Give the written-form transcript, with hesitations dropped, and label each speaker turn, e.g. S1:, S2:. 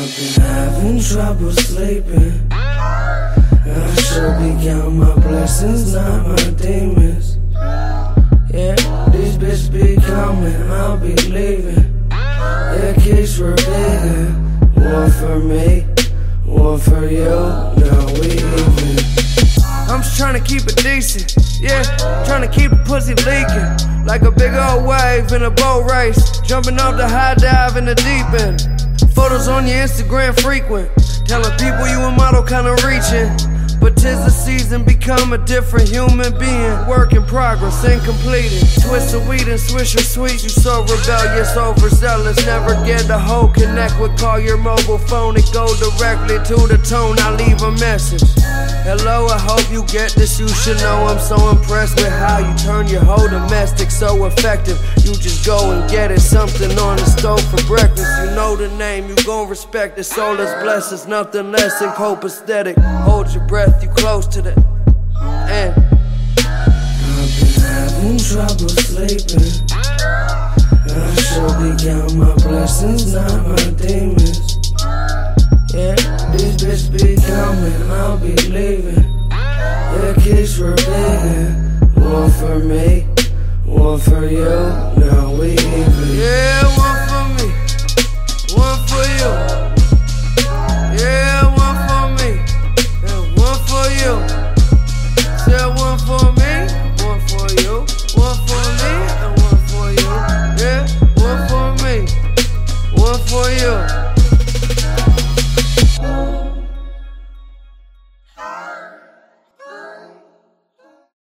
S1: I've been having trouble sleeping. I should be counting my blessings, not my demons. Yeah, these bitches be coming, I'll be leaving. Yeah, keeps repeating. One for me, one for you, now we even. I'm just tryna keep it decent, yeah, tryna keep the pussy leaking. Like a big old wave in a boat race, jumping off the high dive in the deep end. Photos on your Instagram frequent, telling people you a model kinda reaching. But 'tis the season, become a different human being. Work in progress, incompleted. Twist of weed and swish of sweets. You so rebellious, overzealous. Never get a hold, connect with, call your mobile phone. It go directly to the tone, I leave a message. Hello, I hope you get this. You should know I'm so impressed with how you turn your whole domestic so effective. You just go and get it, something on the stove for breakfast. You know the name, you gon' respect it. Soulless blessings, nothing less than copacetic. Hold your breath, you close to the end. I've been having trouble sleeping. I should be counting my blessings, not my demons. Yeah, these bitches be coming, I'll be leaving. Yeah, keeps repeating. One for me, one for you, now we even.